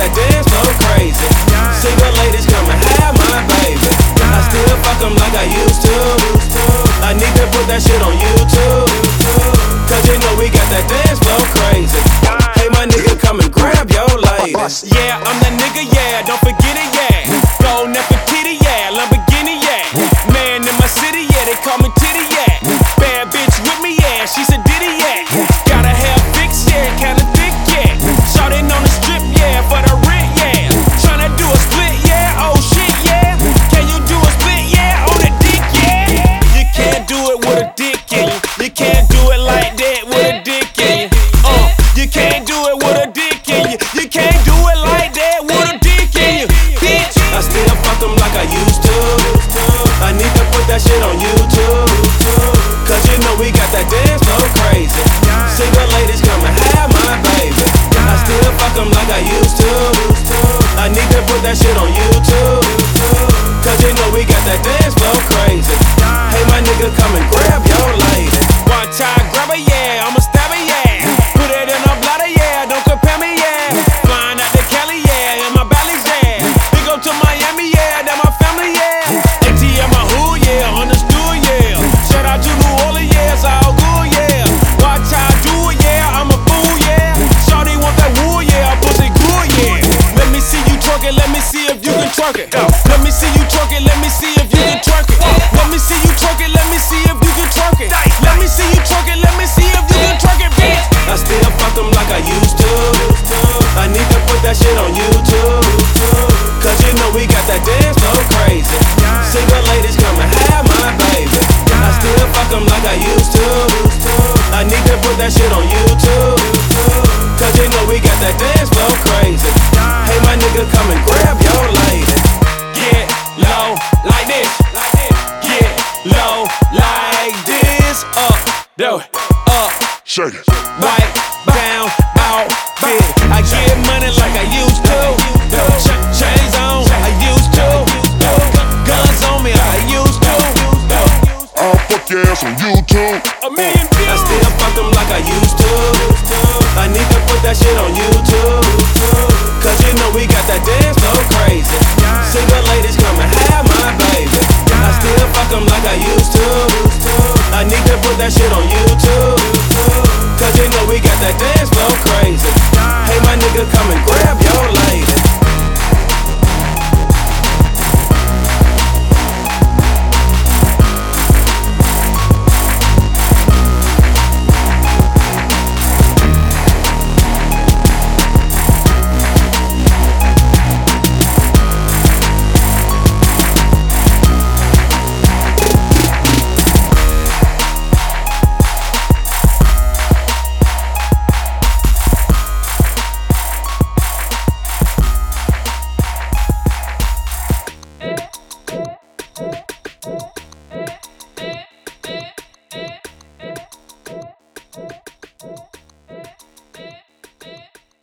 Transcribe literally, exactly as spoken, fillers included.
that dance so crazy. Single ladies come and have my baby. I still fuck them like I used to. I need to put that shit on YouTube, cause you know we got that dance flow crazy. Hey my nigga, come and grab your lady. Yeah, I'm that nigga, yeah, don't forget it, yeah. Go Nefertiti, yeah, Lamborghini, yeah. Man in my city, yeah, they call me Titty, yeah. Bad bitch with me, yeah, she's a ditty, yeah. Gotta have fix, yeah, kinda thick, yeah. Shortin' on the strip, yeah, for the rent, yeah. Tryna do a split, yeah, oh shit, yeah. Can you do a split, yeah, on the dick, yeah? You can't do it with a dick in you. You can't do it like that with a dick in you. Uh, you can't do it with a dick in you. You can't do it like that with a dick in you, bitch. I still fuck them like I used to. I need to put that shit on YouTube, cause you know we got that dance so crazy. Single ladies come and have my baby. I still fuck them like I used to. I need to put that shit on YouTube, cause you know we got that dance so crazy. Hey my nigga, come and grab your lady. One time grab her, yeah, I'ma stab her, yeah. Put it in her bladder, yeah, don't compare me, yeah. Flying out to Cali, yeah, in my bellies, yeah. We go to Miami, yeah, that my family, yeah. A T M my hood, yeah, understood, yeah. Shout out to New Orleans, yeah, it's all good, yeah. Watch how I do it, yeah, I'm a fool, yeah. Shawty want that wood, yeah, pussy good, yeah. Let me see you twerk it, let me see if you can twerk it. Let me see you twerk it, let me see if you can twerk it. Let me see you twerk it, let me see if you can twerk it. Let me see you twerk it, let me see if you can twerk it, bitch. I still fuck them like I used to. I need to put that shit on YouTube, cause you know we got that dance so crazy. Single ladies come and have my baby. I still fuck them like I used to. I need to put that shit on YouTube, cause you know we got that dance